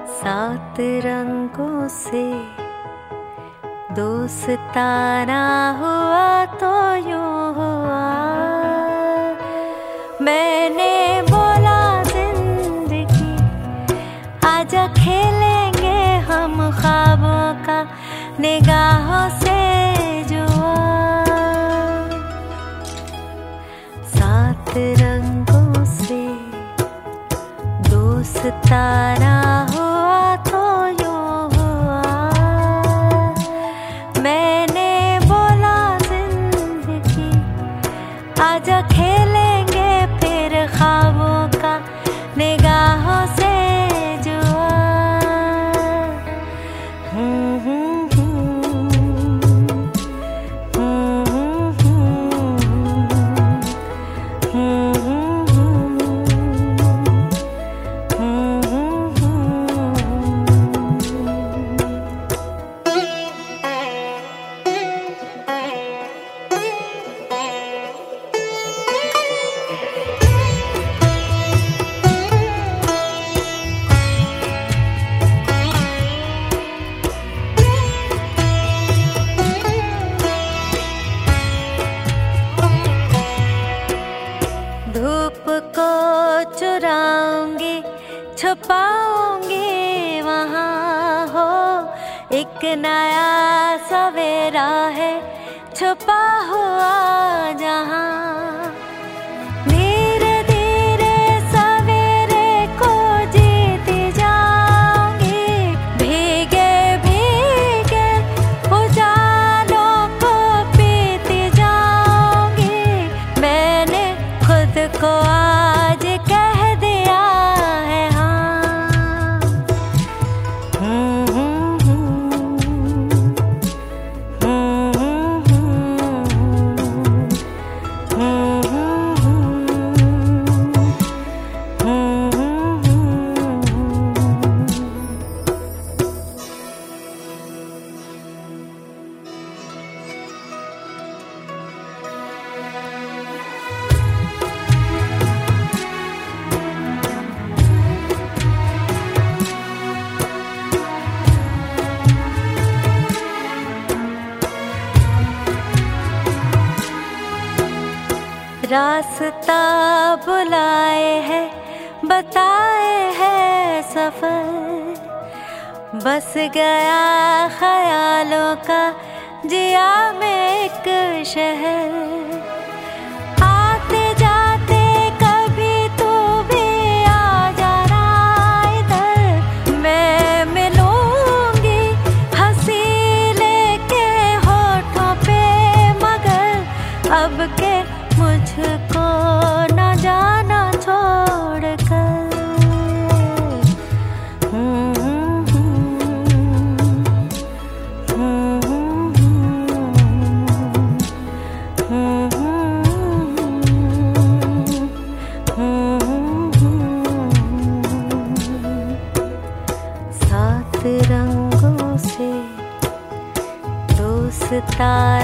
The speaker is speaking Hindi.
सात रंगों से दोस्ताना हुआ तो यूं हुआ। मैंने बोला जिंदगी आजा खेलेंगे हम ख्वाबों का निगाहों से जुआ। सात रंगों से दोस्ताना हुआ तो यूं हुआ। मैंने बोला जिंदगी आजा खेलेंगे फिर ख्वाबों का निगाहों से जुआ। धूप को चुराऊंगी छुपाऊंगी वहाँ हो। एक नया सवेरा है छुपा हुआ जहाँ। धीरे धीरे सवेरे को जीती जाऊंगी। भीगे भीगे उजालों को पीती जाऊंगी। मैंने खुद को आज कह दिया है हाँ। रास्ता बुलाए है बताए है सफर। बस गया ख्यालों का जिया में एक शहर। आते जाते कभी तू भी आ जाना इधर। मैं मिलूंगी हंसी लेके होठों पे मगर अब के मुझको न जाना छोड़ कर। सात रंगों से दोस्ताना